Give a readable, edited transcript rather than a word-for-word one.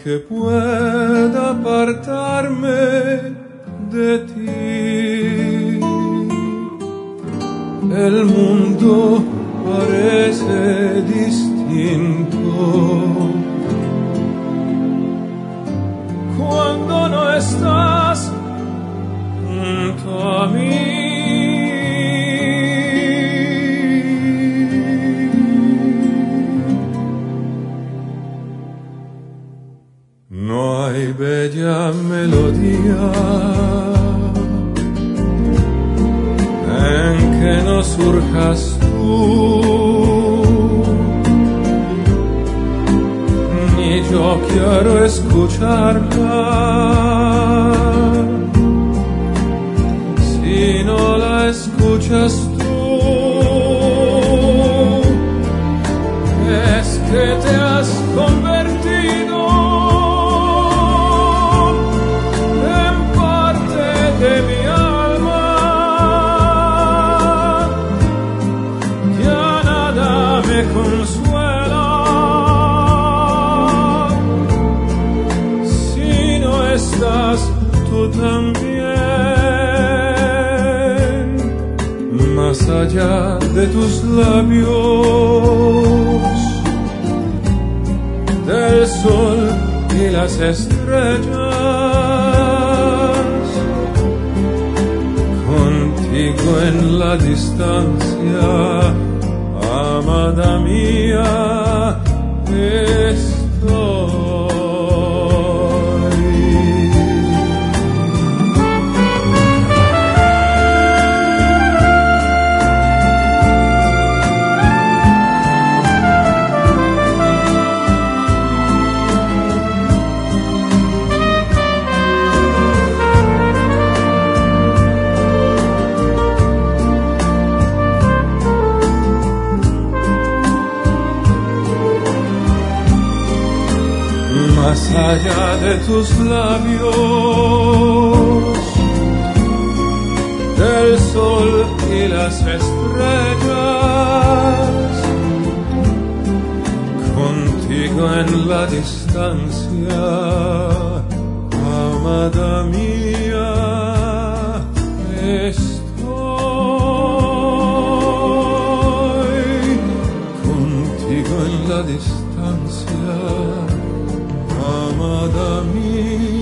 que pueda apartarme de ti. El mundo parece distinto cuando no estás junto a mí. No hay bella melodía en que no surjas tú, ni yo quiero escucharla si no la escuchas tú. Es que te has convertido de mi alma, ya nada me consuela si no estás tú también. Más allá de tus labios, del sol y las estrellas, contigo en la distancia, amada mía, estoy. Más allá de tus labios, del sol y las estrellas, contigo en la distancia, amada mía, estoy. Contigo en la distancia, amada mía.